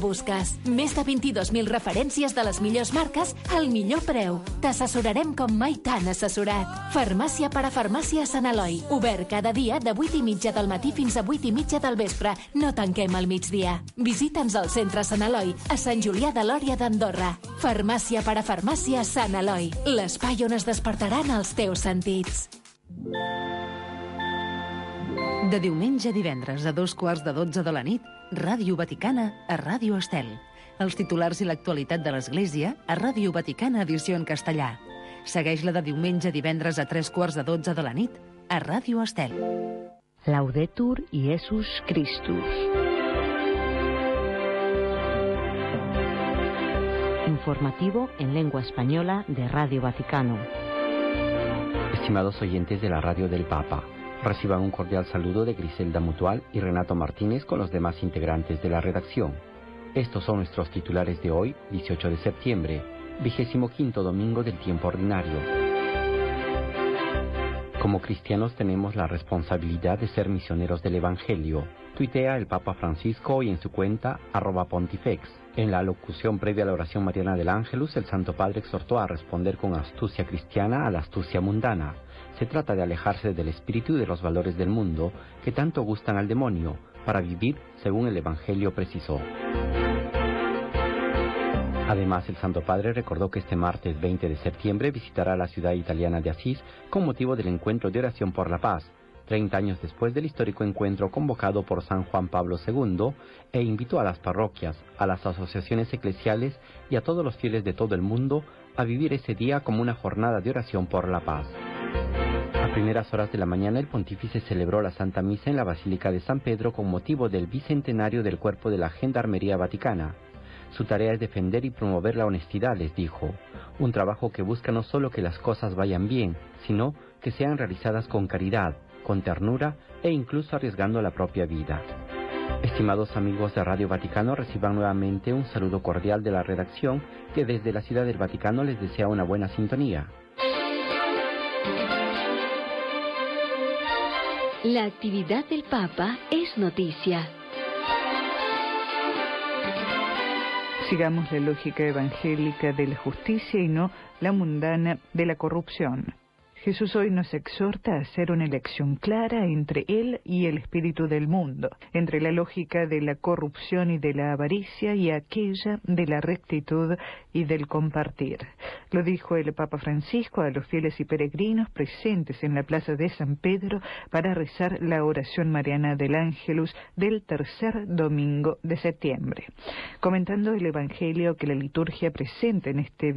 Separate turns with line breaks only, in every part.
busques. Més de 22.000 referències de les millors marques al millor preu. T'assessorarem com mai t'han assessorat. Farmàcia per a Farmàcia Sant Eloi. Obert cada dia de 8:30 del matí fins a 8:30 del vespre. No tanquem al migdia. Visita'ns al centre Sant Eloi, a Sant Julià de Lòria d'Andorra. Farmàcia per a Farmàcia Sant Eloi. L'espai on es despertaran els teus sentits.
De diumenge a divendres a 11:45 de la nit, Ràdio Vaticana a Ràdio Estel. Els titulars i l'actualitat de l'Església a Ràdio Vaticana edició en castellà. Segueix-la de diumenge a divendres a 11:45 de la nit a Ràdio Estel.
Laudetur Iesus Christus. Informativo en lengua española de Radio Vaticano.
Estimados oyentes de la Radio del Papa, reciban un cordial saludo de Griselda Mutual y Renato Martínez con los demás integrantes de la redacción. Estos son nuestros titulares de hoy, 18 de septiembre, 25º domingo del tiempo ordinario. Como cristianos tenemos la responsabilidad de ser misioneros del Evangelio, tuitea el Papa Francisco hoy en su cuenta @pontifex. En la alocución previa a la oración mariana del Ángelus, el Santo Padre exhortó a responder con astucia cristiana a la astucia mundana. Se trata de alejarse del espíritu y de los valores del mundo que tanto gustan al demonio, para vivir según el Evangelio precisó. Además, el Santo Padre recordó que este martes 20 de septiembre visitará la ciudad italiana de Asís con motivo del encuentro de oración por la paz, 30 años después del histórico encuentro convocado por San Juan Pablo II, e invitó a las parroquias, a las asociaciones eclesiales y a todos los fieles de todo el mundo a vivir ese día como una jornada de oración por la paz. A primeras horas de la mañana, el pontífice celebró la Santa Misa en la Basílica de San Pedro con motivo del bicentenario del Cuerpo de la Gendarmería Vaticana. Su tarea es defender y promover la honestidad, les dijo. Un trabajo que busca no solo que las cosas vayan bien, sino que sean realizadas con caridad, con ternura e incluso arriesgando la propia vida. Estimados amigos de Radio Vaticano, reciban nuevamente un saludo cordial de la redacción que desde la Ciudad del Vaticano les desea una buena sintonía.
La actividad del Papa es noticia.
Sigamos la lógica evangélica de la justicia y no la mundana de la corrupción. Jesús hoy nos exhorta a hacer una elección clara entre Él y el espíritu del mundo, entre la lógica de la corrupción y de la avaricia y aquella de la rectitud y del compartir. Lo dijo el Papa Francisco a los fieles y peregrinos presentes en la plaza de San Pedro para rezar la oración mariana del Ángelus del tercer domingo de septiembre. Comentando el Evangelio que la liturgia presenta en este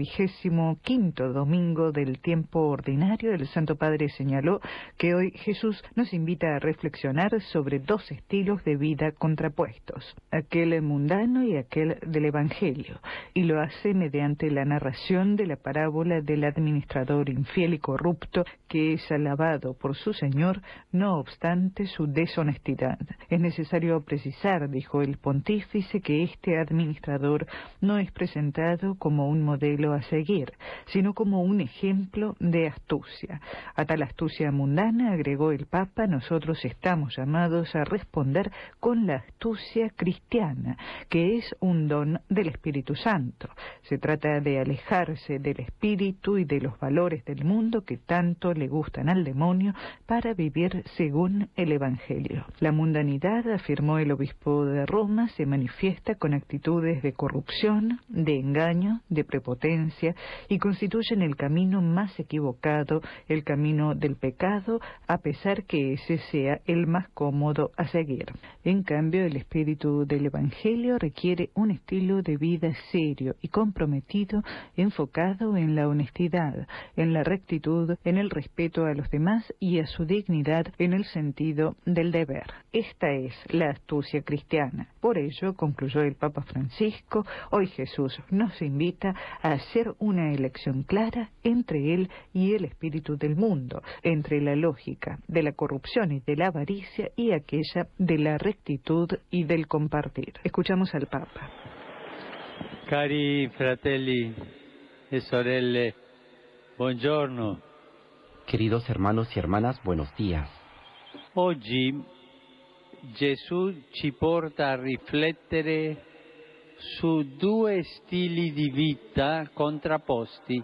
25º domingo del tiempo ordinario, el Santo Padre señaló que hoy Jesús nos invita a reflexionar sobre dos estilos de vida contrapuestos, aquel mundano y aquel del Evangelio, y lo hace mediante la narración de la parábola del administrador infiel y corrupto que es alabado por su Señor, no obstante su deshonestidad. Es necesario precisar, dijo el pontífice, que este administrador no es presentado como un modelo a seguir, sino como un ejemplo de astucia. A tal astucia mundana, agregó el Papa, nosotros estamos llamados a responder con la astucia cristiana, que es un don del Espíritu Santo. Se trata de alejarse del espíritu y de los valores del mundo que tanto le gustan al demonio para vivir según el Evangelio. La mundanidad, afirmó el obispo de Roma, se manifiesta con actitudes de corrupción, de engaño, de prepotencia y constituyen el camino más equivocado, el camino del pecado, a pesar que ese sea el más cómodo a seguir. En cambio, el espíritu del Evangelio requiere un estilo de vida serio y comprometido, enfocado en la honestidad, en la rectitud, en el respeto a los demás y a su dignidad en el sentido del deber. Esta es la astucia cristiana. Por ello, concluyó el Papa Francisco, hoy Jesús nos invita a hacer una elección clara entre Él y el espíritu del mundo, entre la lógica de la corrupción y de la avaricia y aquella de la rectitud y del compartir. Escuchamos al Papa.
Cari fratelli e sorelle, buongiorno.
Queridos hermanos y hermanas, buenos días.
Oggi Gesù ci porta a riflettere su due stili di vita contrapposti,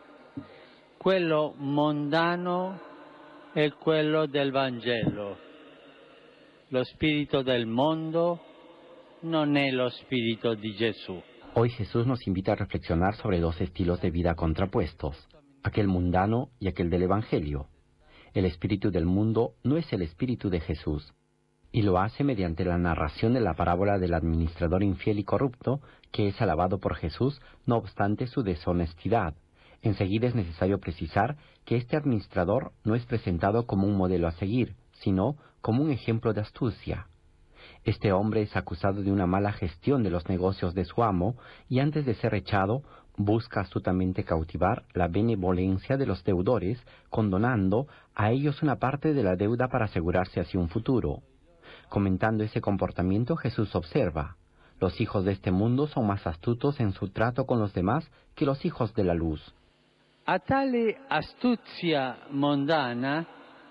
quello mondano e quello del Vangelo. Lo spirito del mondo non è lo spirito di Gesù.
Hoy Jesús nos invita a reflexionar sobre dos estilos de vida contrapuestos, aquel mundano y aquel del Evangelio. El espíritu del mundo no es el espíritu de Jesús, y lo hace mediante la narración de la parábola del administrador infiel y corrupto, que es alabado por Jesús, no obstante su deshonestidad. Enseguida es necesario precisar que este administrador no es presentado como un modelo a seguir, sino como un ejemplo de astucia. Este hombre es acusado de una mala gestión de los negocios de su amo y antes de ser echado, busca astutamente cautivar la benevolencia de los deudores, condonando a ellos una parte de la deuda para asegurarse así un futuro. Comentando ese comportamiento, Jesús observa: los hijos de este mundo son más astutos en su trato con los demás que los hijos de la luz.
A tale astuzia mondana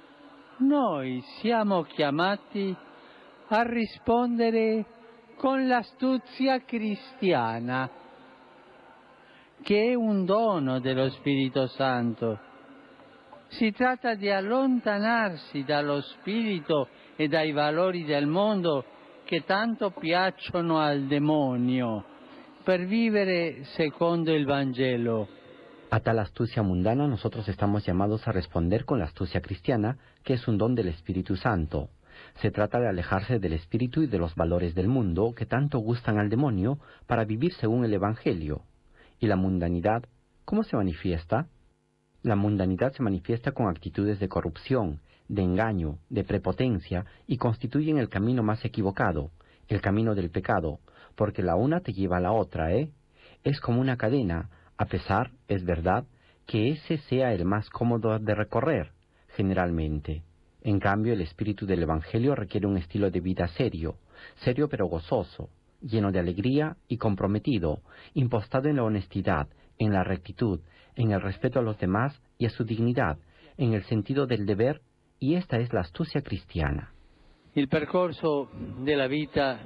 noi siamo chiamati a rispondere con l'astuzia cristiana, che è un dono dello Spirito Santo. Si tratta di allontanarsi dallo spirito e dai valori del mondo che tanto piacciono al demonio per vivere secondo il Vangelo.
A tal astucia mundana nosotros estamos llamados a responder con la astucia cristiana, que es un don del Espíritu Santo. Se trata de alejarse del espíritu y de los valores del mundo que tanto gustan al demonio para vivir según el Evangelio. ¿Y la mundanidad cómo se manifiesta? La mundanidad se manifiesta con actitudes de corrupción, de engaño, de prepotencia y constituyen el camino más equivocado, el camino del pecado, porque la una te lleva a la otra, Es como una cadena, a pesar, es verdad, que ese sea el más cómodo de recorrer, generalmente. En cambio, el espíritu del Evangelio requiere un estilo de vida serio, serio pero gozoso, lleno de alegría y comprometido, impostado en la honestidad, en la rectitud, en el respeto a los demás y a su dignidad, en el sentido del deber, y esta es la astucia cristiana.
Il percorso della vita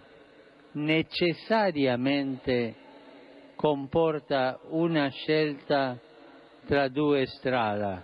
necessariamente comporta una scelta tra due strade,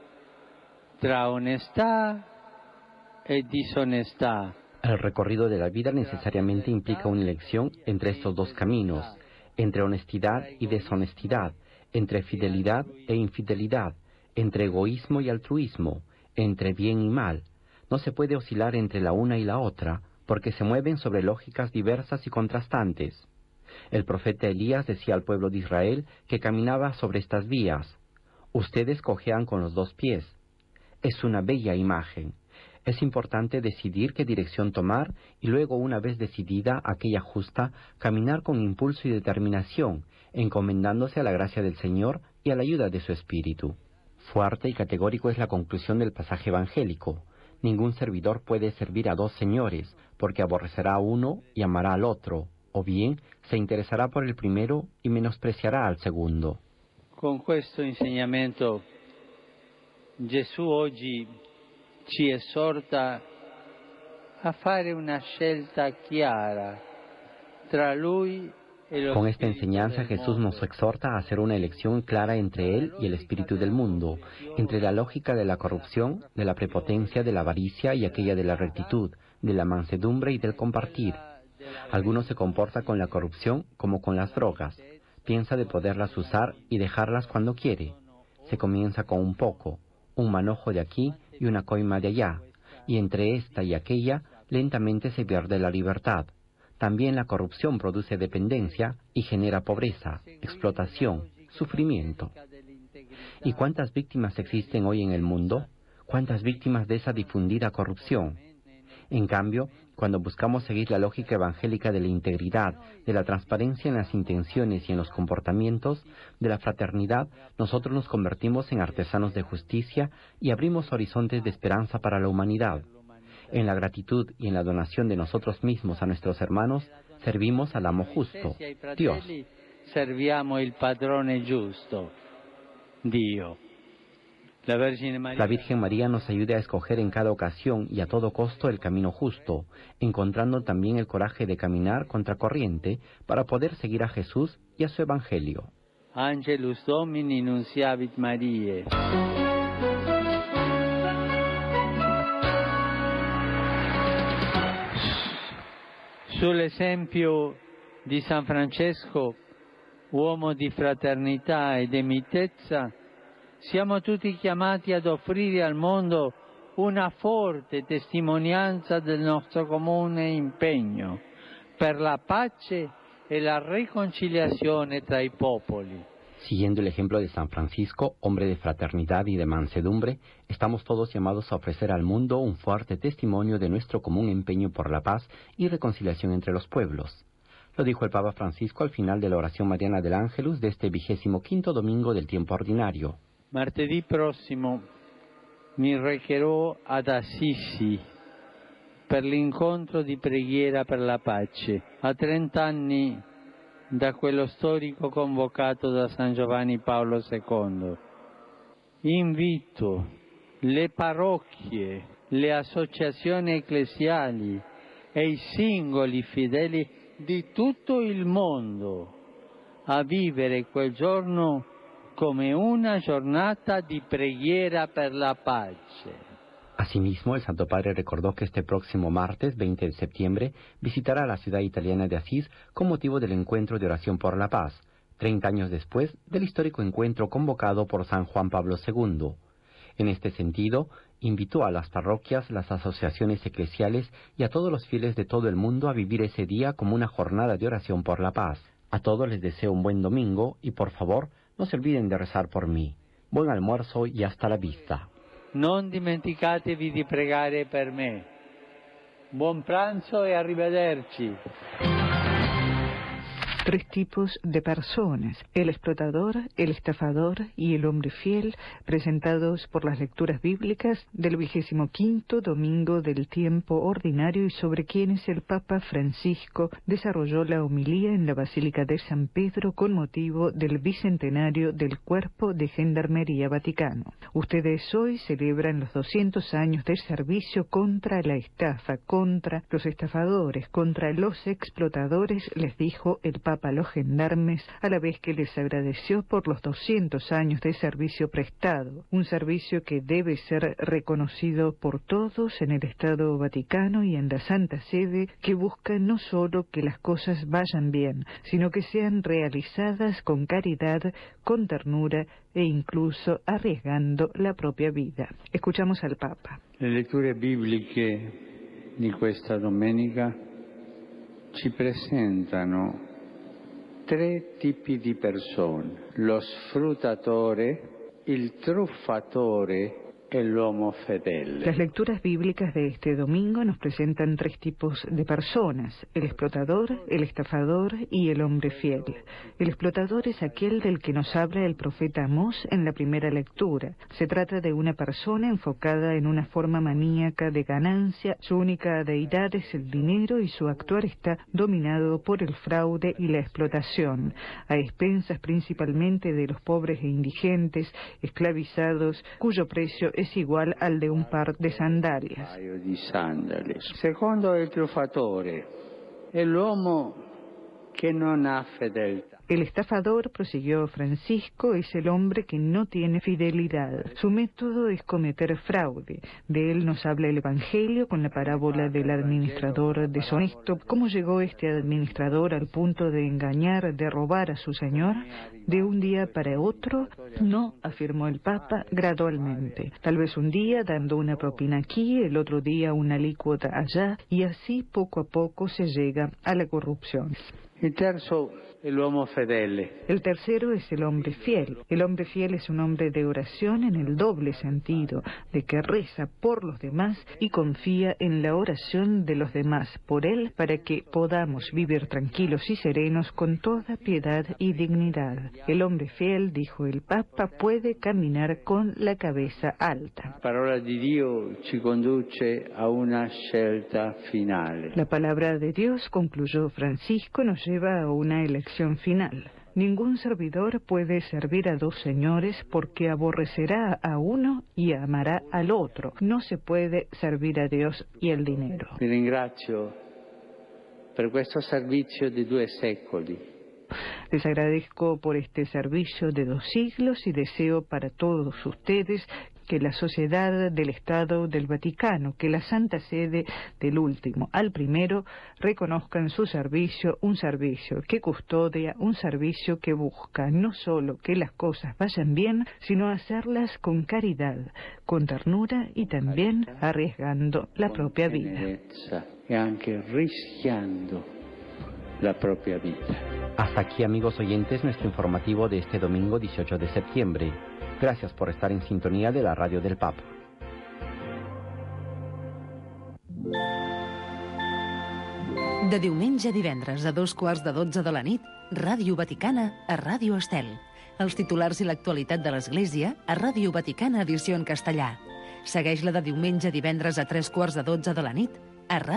tra onestà e disonestà.
El recorrido de la vida necesariamente implica una elección entre estos dos caminos, entre honestidad y deshonestidad, entre fidelidad e infidelidad, entre egoísmo y altruismo, entre bien y mal. No se puede oscilar entre la una y la otra, porque se mueven sobre lógicas diversas y contrastantes. El profeta Elías decía al pueblo de Israel que caminaba sobre estas vías. Ustedes cojean con los dos pies. Es una bella imagen. Es importante decidir qué dirección tomar y luego, una vez decidida aquella justa, caminar con impulso y determinación, encomendándose a la gracia del Señor y a la ayuda de su Espíritu. Fuerte y categórico es la conclusión del pasaje evangélico. Ningún servidor puede servir a dos señores, porque aborrecerá a uno y amará al otro, o bien se interesará por el primero y menospreciará al segundo.
Con questo insegnamento Gesù oggi ci esorta a fare una scelta chiara tra lui e lo
Con esta
spirito
enseñanza
del
Jesús
mondo.
nos exhorta a hacer una elección clara entre Él y el espíritu del mundo, entre la lógica de la corrupción, de la prepotencia, de la avaricia y aquella de la rectitud, de la mansedumbre y del compartir. Algunos se comporta con la corrupción como con las drogas, piensa de poderlas usar y dejarlas cuando quiere. Se comienza con un poco, un manojo de aquí y una coima de allá, y entre esta y aquella lentamente se pierde la libertad. También la corrupción produce dependencia y genera pobreza, explotación, sufrimiento. ¿Y cuántas víctimas existen hoy en el mundo? ¿Cuántas víctimas de esa difundida corrupción? En cambio, cuando buscamos seguir la lógica evangélica de la integridad, de la transparencia en las intenciones y en los comportamientos, de la fraternidad, nosotros nos convertimos en artesanos de justicia y abrimos horizontes de esperanza para la humanidad. En la gratitud y en la donación de nosotros mismos a nuestros hermanos, servimos al amo justo, Dios.
Serviamo il padrone giusto, Dio.
La Virgen María nos ayude a escoger en cada ocasión y a todo costo el camino justo, encontrando también el coraje de caminar contracorriente para poder seguir a Jesús y a su Evangelio.
Angelus Domini nunciavit Mariae. Sull'esempio di San Francesco, uomo di fraternità e di mitezza, siamo tutti chiamati ad offrire al mondo una forte testimonianza del nostro comune impegno per la pace e la reconciliazione tra i popoli.
Siguiendo el ejemplo de San Francisco, hombre de fraternidad y de mansedumbre, estamos todos llamados a ofrecer al mundo un fuerte testimonio de nuestro común empeño por la paz y reconciliación entre los pueblos. Lo dijo el Papa Francisco al final de la oración mariana del Ángelus de este 25º domingo del tiempo ordinario.
Martedì prossimo mi recherò ad Assisi per l'incontro di preghiera per la pace. A 30 anni da quello storico convocato da San Giovanni Paolo II. Invito le parrocchie, le associazioni ecclesiali e i singoli fedeli di tutto il mondo a vivere quel giorno come una giornata di preghiera per la pace.
Asimismo, el Santo Padre recordó que este próximo martes, 20 de septiembre, visitará la ciudad italiana de Asís con motivo del encuentro de oración por la paz, 30 años después del histórico encuentro convocado por San Juan Pablo II. En este sentido, invitó a las parroquias, las asociaciones eclesiales y a todos los fieles de todo el mundo a vivir ese día como una jornada de oración por la paz. A todos les deseo un buen domingo y, por favor, no se olviden de rezar por mí. Buen almuerzo y hasta la vista.
Non dimenticatevi di pregare per me. Buon pranzo e arrivederci.
Tres tipos de personas, el explotador, el estafador y el hombre fiel, presentados por las lecturas bíblicas del 25º domingo del tiempo ordinario y sobre quienes el Papa Francisco desarrolló la homilía en la Basílica de San Pedro con motivo del bicentenario del Cuerpo de Gendarmería Vaticano. Ustedes hoy celebran los 200 años del servicio contra la estafa, contra los estafadores, contra los explotadores, les dijo el Papa a los gendarmes, a la vez que les agradeció por los 200 años de servicio prestado, un servicio que debe ser reconocido por todos en el Estado Vaticano y en la Santa Sede, que busca no solo que las cosas vayan bien, sino que sean realizadas con caridad, con ternura e incluso arriesgando la propia vida. Escuchamos al Papa.
Le letture bibliche di questa domenica ci presentano tre tipi di persone: lo sfruttatore, il truffatore e l'uomo fedele.
Las lecturas bíblicas de este domingo nos presentan tres tipos de personas: el explotador, el estafador y el hombre fiel. El explotador es aquel del que nos habla el profeta Amós en la primera lectura. Se trata de una persona enfocada en una forma maníaca de ganancia. Su única deidad es el dinero y su actuar está dominado por el fraude y la explotación, a expensas principalmente de los pobres e indigentes, esclavizados, cuyo precio es igual al de un par de sandalias.
Secondo il truffatore è l'uomo che non ha fedeltà.
El estafador, prosiguió Francisco, es el hombre que no tiene fidelidad. Su método es cometer fraude. De él nos habla el Evangelio con la parábola del administrador deshonesto. ¿Cómo llegó este administrador al punto de engañar, de robar a su señor? ¿De un día para otro? No, afirmó el Papa, gradualmente. Tal vez un día dando una propina aquí, el otro día una alícuota allá, y así poco a poco se llega a la corrupción.
Il terzo è l'uomo fedele.
El tercero es el hombre fiel. El hombre fiel es un hombre de oración en el doble sentido, de que reza por los demás y confía en la oración de los demás por él para que podamos vivir tranquilos y serenos con toda piedad y dignidad. El hombre fiel, dijo el Papa, puede caminar con la cabeza alta.
La parola di Dio ci conduce a una scelta finale.
La palabra de Dios, concluyó Francisco, nos lleva a una elección final. Ningún servidor puede servir a dos señores porque aborrecerá a uno y amará al otro. No se puede servir a Dios y el dinero.
Vi ringrazio per questo servizio di 2 secoli.
Les agradezco por este servicio de 2 siglos y deseo para todos ustedes que la sociedad del Estado del Vaticano, que la Santa Sede del último al primero, reconozcan su servicio, un servicio que custodia, un servicio que busca no solo que las cosas vayan bien, sino hacerlas con caridad, con ternura y también arriesgando la propia vida.
Y anche rischiando la propia vida.
Hasta aquí, amigos oyentes, nuestro informativo de este domingo 18 de septiembre. Gracias por estar en sintonía de la Radio del Papa.
De diumenge a divendres a 2:15 de la nit, Ràdio Vaticana a Ràdio Estel. Els titulars i l'actualitat de l'Església a Ràdio Vaticana edició en castellà. Segueix-la de diumenge a divendres a 3:15 de la nit a Ràdio